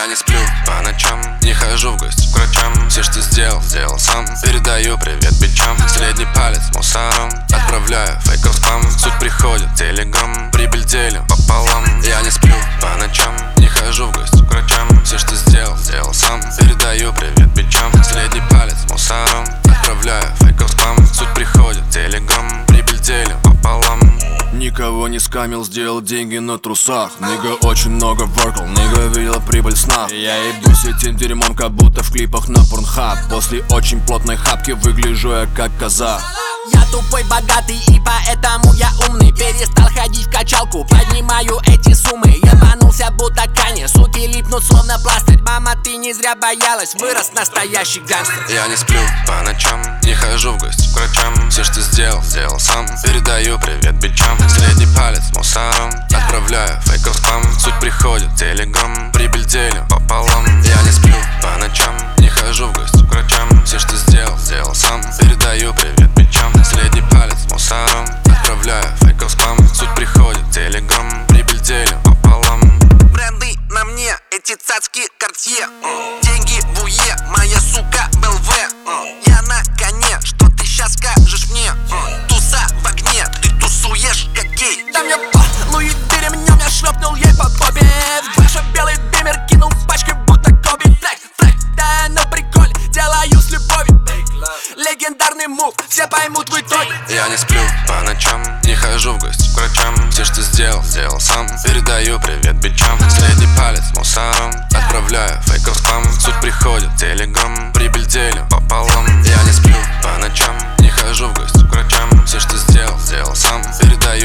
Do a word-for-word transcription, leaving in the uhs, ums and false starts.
не сплю по ночам, не хожу в гости к врачам. Все, что сделал, сделал сам. Передаю привет бичам. Средний палец мусором отправляю фейков спам. Суть приходит телеграм, прибыль делю пополам. Я не сплю по ночам, не хожу в гости к врачам. Все, что сделал, сделал сам. Передаю привет бичам. Средний палец мусором отправляю фейков спам. Суть приходит телеграм, прибыль делю пополам. Никого не скамил, сделал деньги на трусах. Нига очень много воркал, нига видела прибыль сна. Я ебусь этим дерьмом, как будто в клипах на порнхаб. После очень плотной хапки выгляжу я как коза. Я тупой богатый и поэтому я умный. Перестал ходить в качалку, поднимаю эти суммы. Ебанулся будто Кани, суки липнут словно пластырь. Мама, ты не зря боялась, вырос настоящий гангстер. Я не сплю по ночам, не хожу в гости к врачам. Все, что сделал, сделал сам. Передаю привет бичам. Средний палец мусором отправляю фейков спам. Суть приходит телеграм, прибыль делю пополам. Я не сплю по ночам, не хожу в гости к врачам. Все, что сделал, сделал сам. Передаю привет бичам. Средний палец мусором отправляю фейков спам. Суть приходит телеграм, прибыль делю пополам. Бренды на мне, эти цацки Картье. Деньги в уе, моя сука БЛВ. Я на коне, что ты щас скажешь мне? Туса в огне, ты тусуешь как гей. Да мне по Луи ремнем, я шлепнул ей по попе. В Бэша белый бимер кинул в пачке будто Коби. Флэк, флэк, да ну приколь, делаю с любовью. Легендарный мув, все поймут в итоге. Я не сплю по ночам, не хожу в гости к врачам. Все, что сделал, сделал сам. Передаю привет бичам. Средний палец мусором отправляю фейков спам. Суть приходит телеграм, прибыль делю пополам. Я не сплю по ночам, не хожу в гости к врачам. Все, что сделал, сделал сам. Передаю